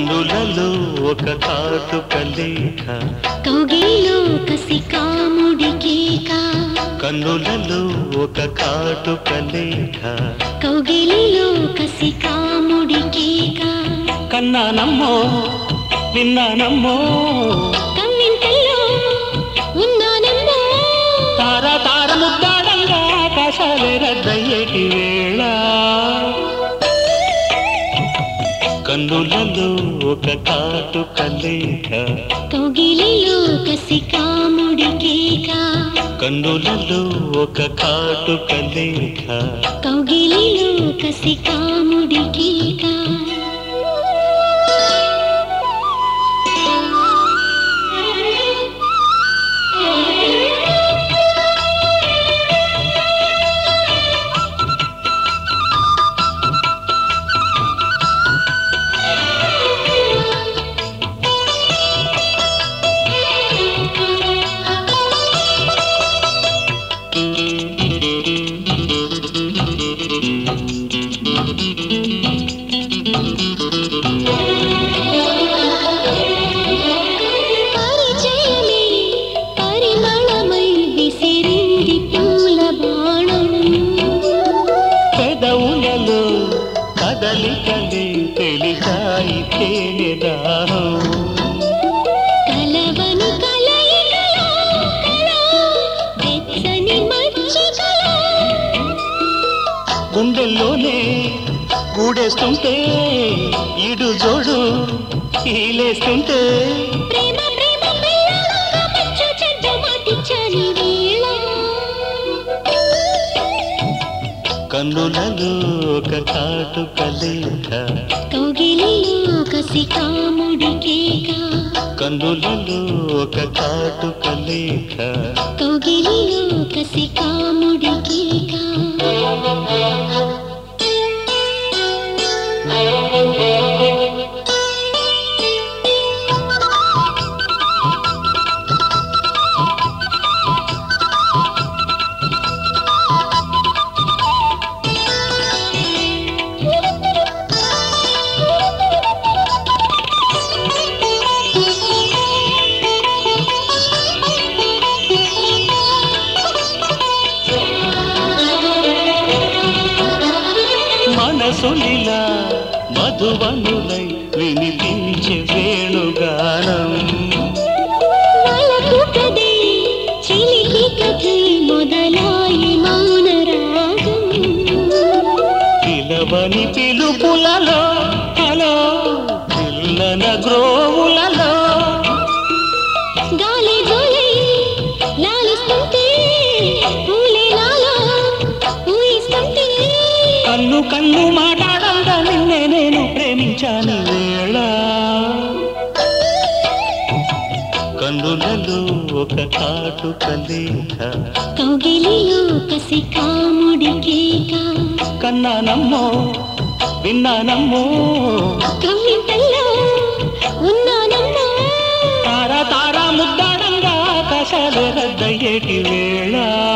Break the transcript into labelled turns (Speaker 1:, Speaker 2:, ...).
Speaker 1: కన్నులలో ఒక కాటుక లేఖ
Speaker 2: కౌగిలిలో కసి కాముడి కేక
Speaker 1: కన్నులలో ఒక కాటుక లేఖ
Speaker 2: కౌగిలిలో కసి కాముడి కేక
Speaker 1: కన్నానమ్మో విన్నానమ్మో
Speaker 2: కమ్మింతల్లో ఉన్నానమ్మో
Speaker 1: తార తార ముద్దాడంగా ఆకాశాలే రద్దయ్యేటి వేళ కన్నులలో ఒక కాటుక లేఖ
Speaker 2: కౌగిలిలో కసి కాముడి కేక
Speaker 1: కన్నులలో ఒక కాటుక లేఖ
Speaker 2: కౌగిలిలో కసి కాముడి కేక
Speaker 1: కదలికలే తెలిసాయి తేనె దాహం
Speaker 2: కలవని కలయికలో వెచ్చని మచ్చికలో
Speaker 1: గుండెల్లోనే గూడేస్తుంటే ఈడు జోడు ఈలేస్తుంటే
Speaker 2: ప్రేమ ప్రేమ పిల్లగా మచ్చు చెడ్డ మాటిచ్చని వేళ
Speaker 1: కన్నులలో ఒక కాటుక లేఖ
Speaker 2: కౌగిలిలో కసి కాముడి కేక
Speaker 1: కన్నులలో ఒక కాటుక లేఖ
Speaker 2: కౌగిలిలో కసి కాముడి కేక
Speaker 1: మనసులిలా మధువనులై వినిపించే వేణుగానం
Speaker 2: నలకుకదే చిలికి కథే మొదలాయి మౌన రాగం
Speaker 1: పిలవని పిలుపులలో హలో పిల్లన గ్రోవులలో
Speaker 2: గాలి జోలై లాలిస్తుంటే పూలే నాలో ఊయిస్తుంటే
Speaker 1: కన్ను కన్ను మాట్లాడంగా నిన్నే నేను ప్రేమించాను వేళ కన్నులలో ఒక కాటుక లేఖ
Speaker 2: కౌగిలిలో కసి కాముడి కేక
Speaker 1: కన్నానమ్మో విన్నానమ్మో
Speaker 2: కమ్మింతల్లో ఉన్నానమ్మో
Speaker 1: తార తార ముద్దాడంగా ఆకాశాలే రద్దయ్యేటి వేళ